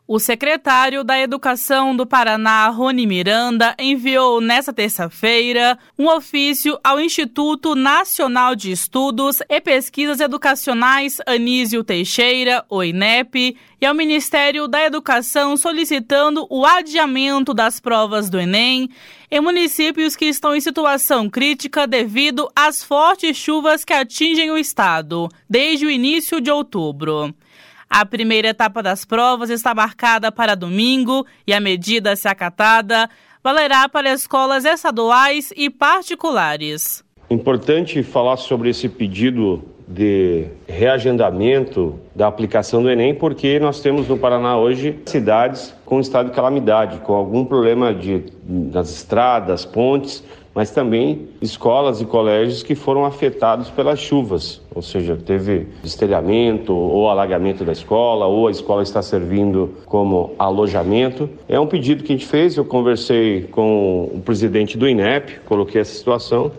O secretário da Educação do Paraná, Rony Miranda, enviou nesta terça-feira um ofício ao Instituto Nacional de Estudos e Pesquisas Educacionais Anísio Teixeira, o INEP, e ao Ministério da Educação solicitando o adiamento das provas do Enem em municípios que estão em situação crítica devido às fortes chuvas que atingem o estado desde o início de outubro. A primeira etapa das provas está marcada para domingo e a medida, se acatada, valerá para escolas estaduais e particulares. Importante falar sobre esse pedido de reagendamento da aplicação do Enem, porque nós temos no Paraná hoje cidades com estado de calamidade, com algum problema nas estradas, pontes, mas também escolas e colégios que foram afetados pelas chuvas, ou seja, teve destelhamento ou alagamento da escola, ou a escola está servindo como alojamento. É um pedido que a gente fez, eu conversei com o presidente do INEP, coloquei essa situação,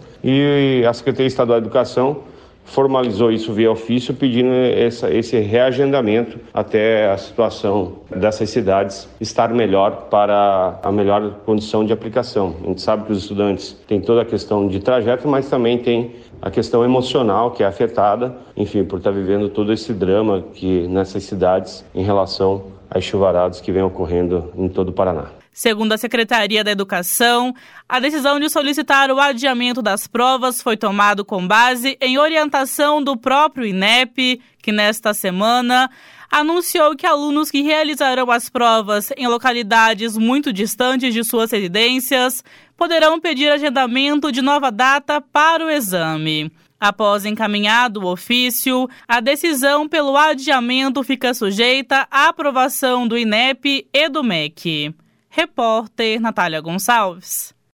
e a Secretaria Estadual de Educação formalizou isso via ofício, pedindo esse reagendamento até a situação dessas cidades estar melhor para a melhor condição de aplicação. A gente sabe que os estudantes têm toda a questão de trajeto, mas também tem a questão emocional que é afetada, enfim, por estar vivendo todo esse drama que nessas cidades em relação às chuvaradas que vem ocorrendo em todo o Paraná. Segundo a Secretaria da Educação, a decisão de solicitar o adiamento das provas foi tomado com base em orientação do próprio INEP, que nesta semana anunciou que alunos que realizarão as provas em localidades muito distantes de suas residências poderão pedir agendamento de nova data para o exame. Após encaminhado o ofício, a decisão pelo adiamento fica sujeita à aprovação do INEP e do MEC. Repórter Natália Gonçalves.